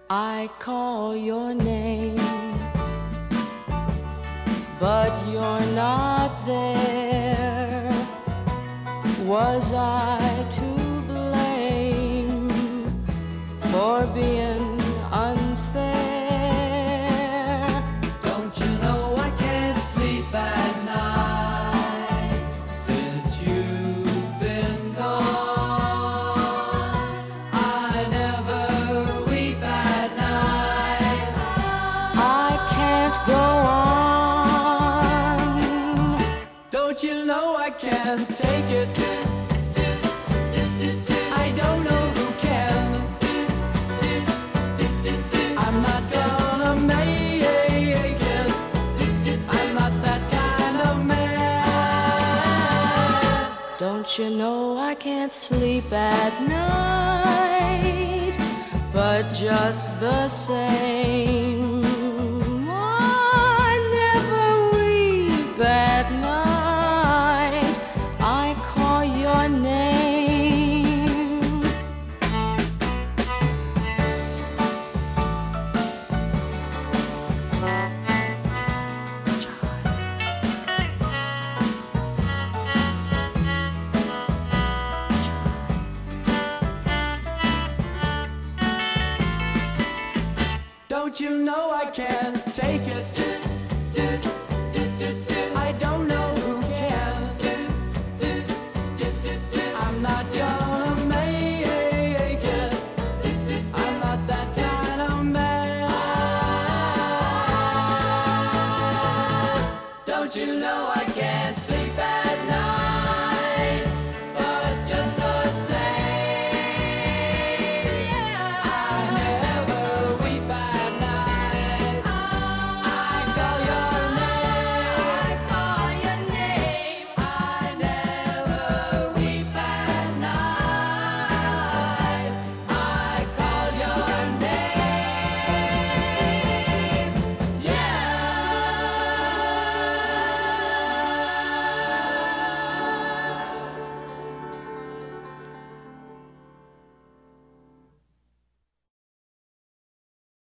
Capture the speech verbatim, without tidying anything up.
I call your name, but you're not there. Was I to blame for being unfair? Don't you know I can't sleep at night since you've been gone? I never weep at night. I can't go on. Don't you know I can't take it? I don't know who can. I'm not gonna make it. I'm not that kind of man. Don't you know I can't sleep at night, but just the same, I never weep at night.